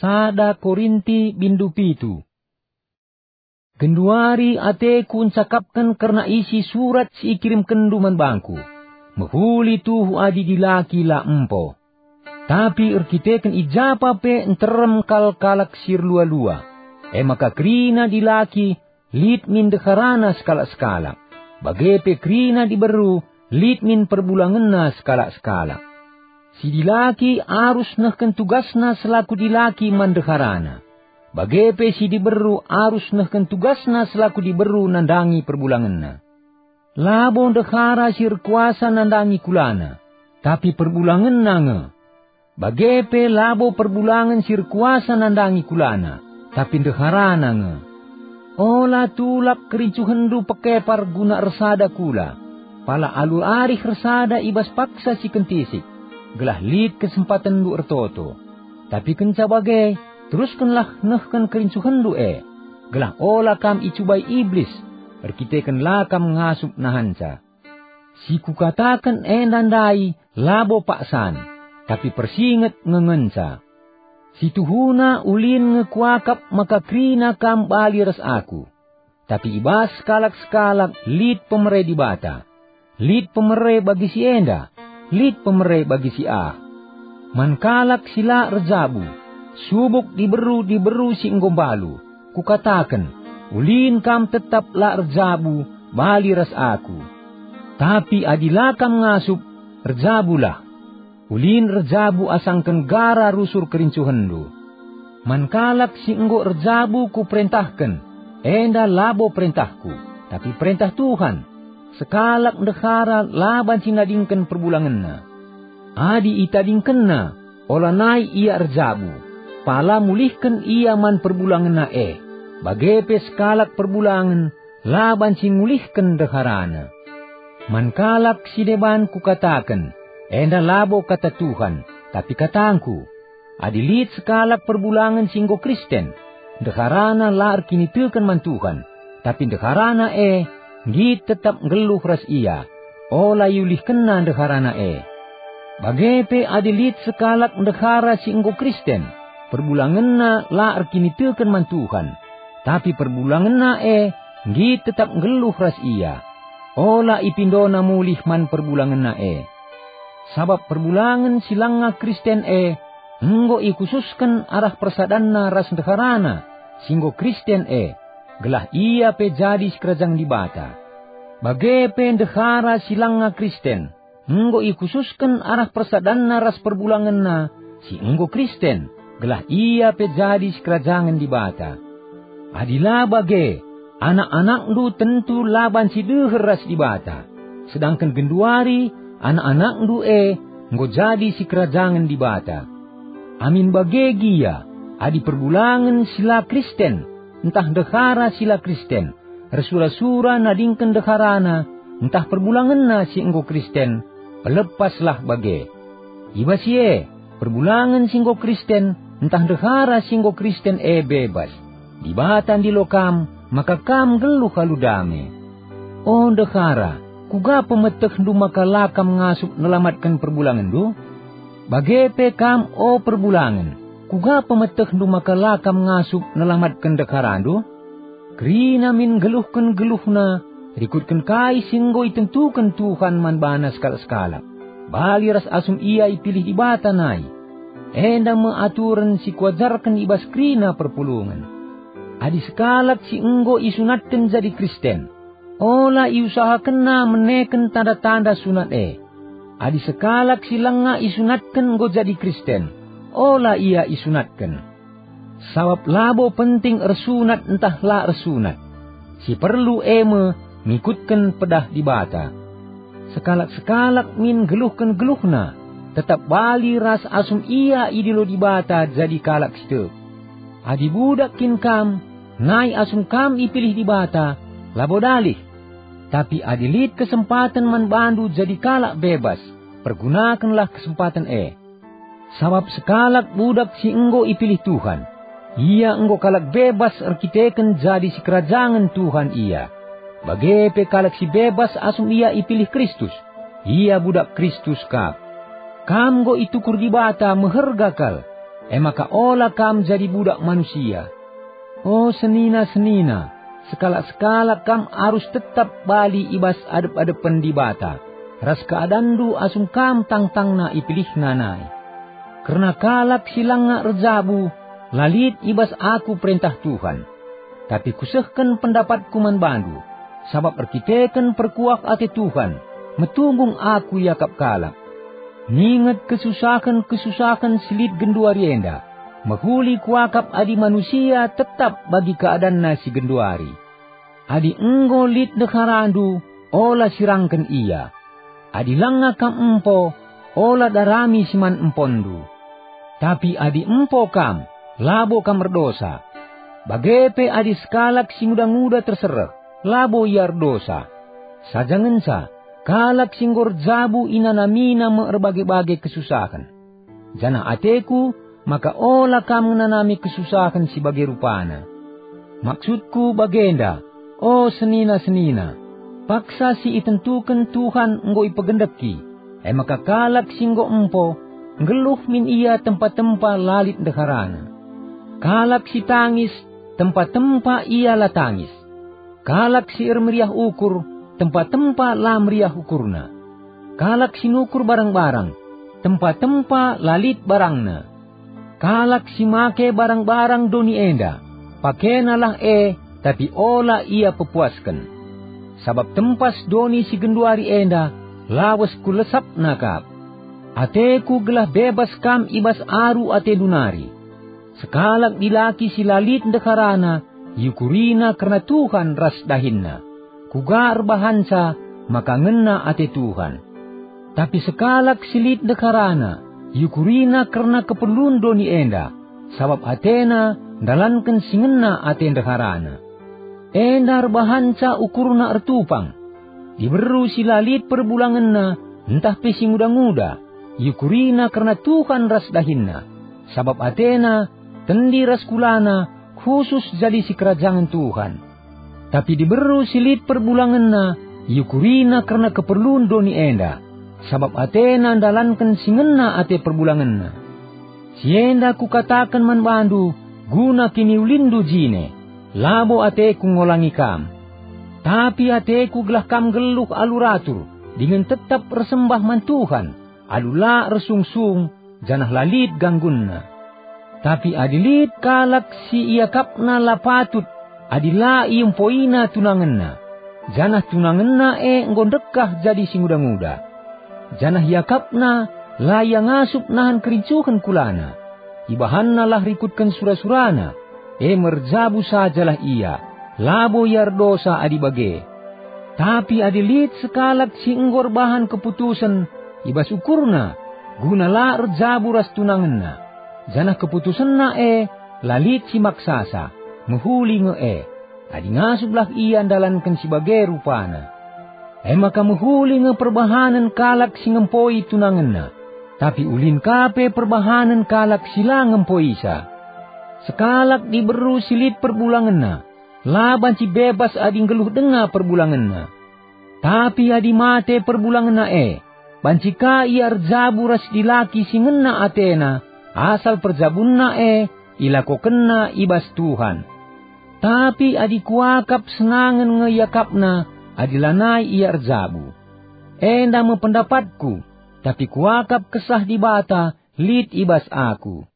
Sada Korinti bindu pitu. Genduari ate kun cakapkan karena isi surat si ikirim kenduman bangku. Mahuli tuhu adi dilaki la empo. Tapi erkiteken ijapa pe enterem kalak sir lua-lua. Maka krina dilaki lit min dekharana skala-skala. Bagepe krina diberu lit min perbulangenna skala-skala. Si dilaki arus nehken tugasna selaku dilaki mandekharana. Bagepe si diberu arus nehken tugasna selaku diberu nandangi perbulangenna. Labo dekhara sir kuasa nandangi kulana. Tapi perbulangenna nge. Bagepe labo perbulangan sir kuasa nandangi kulana. Tapi dekharana nge. Ola tulak kerincuhendu pekepar guna resada kula. Pala alul arih resada ibas paksa si kentisik. Gelah lit kesempatan du ertoto. Tapi kenca bagai, teruskanlah nehkan kerincuhan du Gelah ola kam icubai iblis, erkitekan lakam ngasup nahanca. Si kukatakan nandai labo paksan, tapi persinget ngengenca. Si tuhuna ulin ngekuakap maka krina kam bali res aku. Tapi ibas skalak-skalak lit pemere di bata. Lit pemere bagi si enda. Lit pemere bagi si A. Mankalak sila rejabu. Subuk diberu si enggombalu. Kukatakan, ulin kam tetap la rejabu, bali ras aku. Tapi adilakam ngasup, rejabulah. Ulin rejabu asangken gara rusur kerincuhendu. Mankalak si enggo rejabu ku perintahkan. Enda labo perintahku, tapi perintah Tuhan. Sekalak dekhara laban sinadingken perbulangenna. Adi itadingkenna, ola nai ia rejabu. Pala mulihken ia man perbulangenna Bagepe sekalak perbulangan, laban sinulihken dekharana. Mankalak si deban kukatakan, enda labo kata Tuhan, tapi katangku. Adilit sekalak perbulangan singgo Kristen. Dekharana lar kini teukan man Tuhan, tapi dekharana git tetap ngeluh ras ia, ola yulih kena dekharana Bagepe adilit sekalak dekhara si enggo Kristen, perbulangenna la arkini teuken man Tuhan, tapi perbulangenna git tetap ngeluh ras ia, ola ipindona mulih man perbulangenna Sabab perbulangan silanga Kristen enggo ikhususkan arah persadanna ras dekharana, singgo Kristen gelah ia pe jadi kerajang di bata. Bagepe dekhara silanga Kristen, enggo ikhususkan arah persadanna ras perbulangenna, si enggo Kristen, gelah ia pe jadi kerajangan di bata. Adila bage, anak-anak du tentu laban si deher ras di bata. Sedangkan genduari, anak-anak du enggo jadi si kerajangan di bata. Amin bage gia, adi perbulangan sila Kristen, entah dekhara sila Kristen, resura-sura nadingken dekharana, entah perbulangenna si enggo Kristen, pelepaslah bage. Iba si perbulangan singgo Kristen, entah dekhara singgo Kristen bebas. Dibatan di lokam, maka kam geluh kaludame. Oh dekhara, kuga pemeteh du maka lakam ngasup nelamatkan perbulangan du? Bagepe kam perbulangan. Kuga pemeteh du maka lakam ngasup nelamatkan dekharandu? Krina min geluhken geluhna, rikutken kai singgo itentukan Tuhan man bana skala-skala. Bali ras asum ia ipilih di batanai. Enda meaturan si kuajarkan ibas krina perpulungan. Adi sekalak si enggo isunatkan jadi Kristen. Ola iusahakan na meneken tanda-tanda sunat Adi sekalak si langa isunatkan enggo jadi Kristen. Ola ia isunatkan. Sabab labo penting ersunat entah la ersunat. Si perlu ngikutkan pedah di bata. Sekalak-sekalak min geluhkan geluhna, tetap bali ras asum ia idilo di bata jadi kalak step. Adi budak kin kam, ngai asum kam ipilih di bata, labo dalih. Tapi adilit kesempatan man bandu jadi kalak bebas, pergunakanlah kesempatan Sabab sekalak budak si enggo ipilih Tuhan. Ia enggo kalak bebas arkiteken jadi si kerajangan Tuhan ia. Bagepe kalak si bebas asum ia ipilih Kristus. Ia budak Kristus kap. Kam go itukur di bata mehergakal. maka ola kam jadi budak manusia. Oh senina-senina, sekala-sekala kam harus tetap bali ibas adep-adepen di bata. Ras keadandu asum kam tang-tangna ipilih nanai. Karena kalak silanga rejabu, lalit ibas aku perintah Tuhan. Tapi kusehkan pendapatku manbandu, sabab erkiteken perkuak ate Tuhan, metunggung aku yakap kalak. Ningat kesusahan silit genduari enda, mahuli kuakap adi manusia tetap bagi keadaan nasi genduari. Adi enggo lit dekarandu, ola sirangken ia. Adi langa kam empo, ola darami siman empondu. Tapi adi empo kam, labo kam berdosa. Bagepe adi sekalak si muda-muda terserah, labo iar dosa. Sajangensa, kalak singgor jabu inanamina merbage-bage kesusahan. Jana ateku, maka ola kam menanami kesusahan si bage rupana. Maksudku bagenda, oh senina-senina, paksa si itentukan Tuhan enggo ipagendeki, maka kalak singgo empo, ngeluh min ia tempat-tempat lalit dekarana. Kalak si tangis, tempat-tempat ia la tangis. Kalak si meriah ukur, tempat-tempat la meriah ukurna. Kalak si nukur barang-barang, tempat-tempat lalit barangna. Kalak si make barang-barang doni enda, pakena lah tapi ola ia pepuaskan. Sabab tempas doni si genduari enda, lawas kulesap nakap. Ateku gelah bebas kam ibas aru ate dunari. Sekalak dilaki si lalit dekarana, yukurina karena Tuhan ras dahinna. Kugar bahansa, maka ngena ate Tuhan. Tapi sekalak silit dekarana, yukurina karena keperluan doni enda, sabab atena dalankan singena ate dekarana. Endar bahansa ukurna ertupang. Diberu si lalit perbulanganna, entah pesi muda-muda, yukurina karena Tuhan ras dahinna. Sabab atena, tendi ras kulana, khusus jadi si kerajaan Tuhan. Tapi diberu silit perbulanganna, yukurina karena keperluan doni enda. Sabab atena dalankan singena ate perbulanganna. Sienda kukatakan manbandu, guna kini ulindu jine. Labo ateku ngolangi kam. Tapi ateku gelah kam geluh aluratur, dengan tetap bersembah man Tuhan, alula resungsung, janah lalit ganggunna. Tapi adilit kalak si iakapna lapatut, adila iempoina tunangenna. Janah tunangenna nggondekah jadi si muda-muda. Janah iakapna laya ngasup nahan kerincuhan kulana. Ibahanna lah rikutkan sura-surana. Merjabu sajalah ia, labo yar dosa adibage. Tapi adilit sekalak si enggor bahan keputusan, ibas ukurna, guna la rjabu ras tunangenna. Janah keputusanna lalit si maksasa, mehuli nge adi ngasublah ia dalankan si bage rupana. Maka mehuli nge perbahanan kalak si ngempoi tunangenna, tapi ulin kape perbahanan kalak sila ngempoi sa. Sekalak diberu silit perbulanganna, laban si bebas adi ngeluh denga perbulanganna. Tapi adi mate perbulanganna bancika ia arjabu ras dilaki singena atena, asal perjabunna ilako kena ibas Tuhan. Tapi adi kuakap senangan ngeyakapna, adi lanai ia arjabu. Enda mempendapatku, tapi kuakap kesah di bata, lit ibas aku.